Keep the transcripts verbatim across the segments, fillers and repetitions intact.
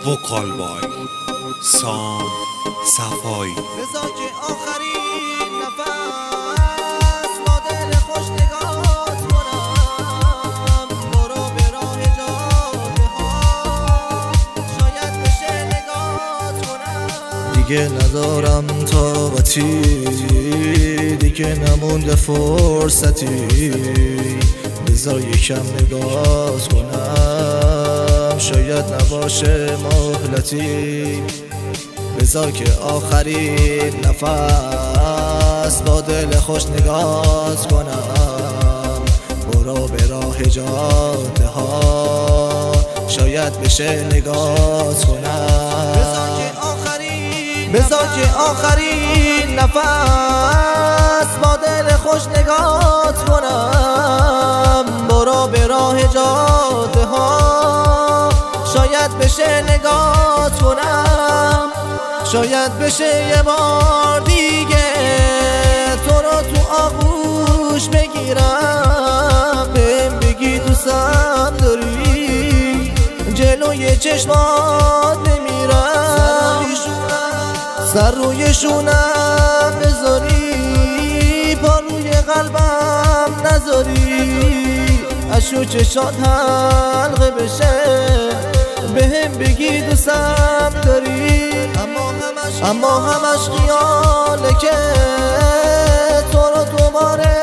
وکال بای سام صفایی. بذار که آخرین نفس با دل خوش نگات کنم، برو به راه جاده ها شاید بشه نگات کنم. دیگه ندارم طاقتی، دیگه نمونده فرصتی، بذار یکم نگات کنم شاید نباشه مهلتی. بذار که آخرین نفس با دل خوش نگات کنم، برو به راه جاده ها شاید بشه نگات کنم. بذار که آخرین بذار که آخرین نفس با دل خوش نگات کنم، برو به راه جاده ها شاید بشه نگات کنم. شاید بشه یه بار دیگه تو رو تو آغوش بگیرم، بهم بگی دوستم داری، جلوی چشمات نمیرم، سر روی شونم بذاری، پا روی قلبم نذاری، اشو چشات حلقه بشه، بهم بگی دوستم داری. اما همش خیاله که تو رو دوباره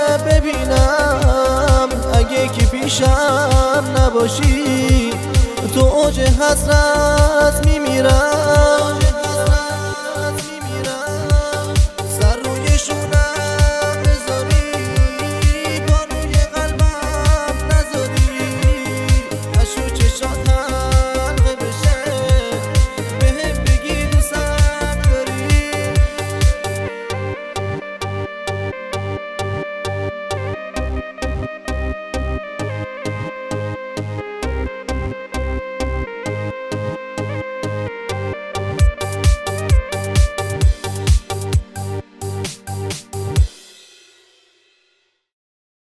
ببینم، اگه که پیشم نباشی تو اوج حسرت میمیرم.